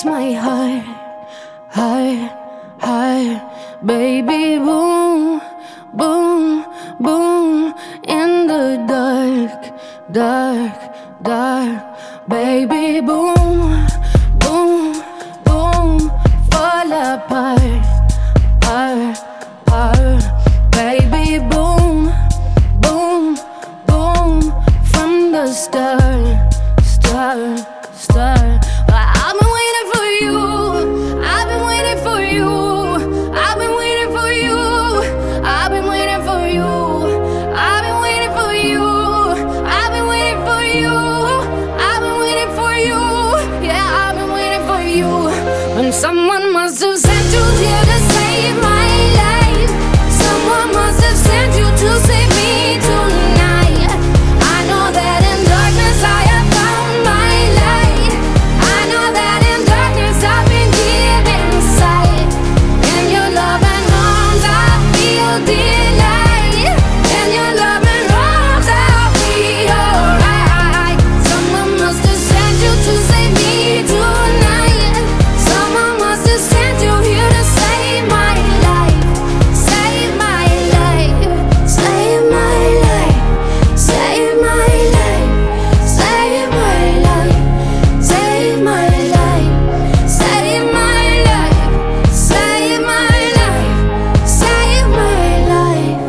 beats my heart, heart, heart. Baby, boom, boom, boom. In the dark, dark, dark. Baby, boom, boom, boom. Fall apart, apart, apart. Baby, boom, boom, boom. From the start, start, start. I've been waiting for you. I've been waiting for you. I've been waiting for you. I've been waiting for you. I've been waiting for you. I've been waiting for you. I've been waiting for you. Yeah, I've been waiting for you. When someone must have sent you here to save my life. Someone must have sent you to save me tonight. I know that in darkness I have found my light. I know that in darkness I've been given sight. In your loving arms I feel delight. In your loving arms I'll be alright. Someone must have sent you to save me tonight. Someone must have sent you here to save my life. Save my life. Save my life. Save my life. Save my life. Save my life. Save my life. Save my life. Save my life.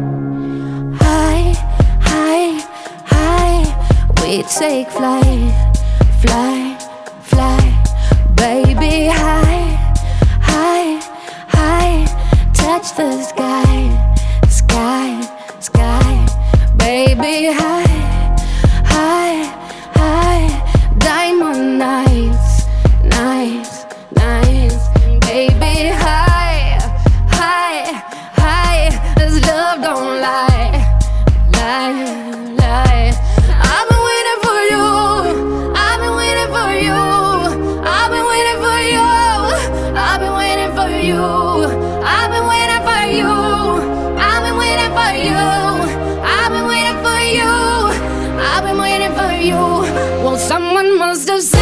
High, high, high. We take flight, fly, fly. Baby, high, high, high. Touch the sky, sky, sky. Baby, high, high, high. Diamond nights, nights, nights. Baby, high, high, high. This love don't lie, lie, lie. I've been waiting for you. I've been waiting for you. I've been waiting for you. I've been waiting for you. I've been waiting for you. I've been waiting for you. I've been waiting for you. I've been waiting for you. Well, someone must have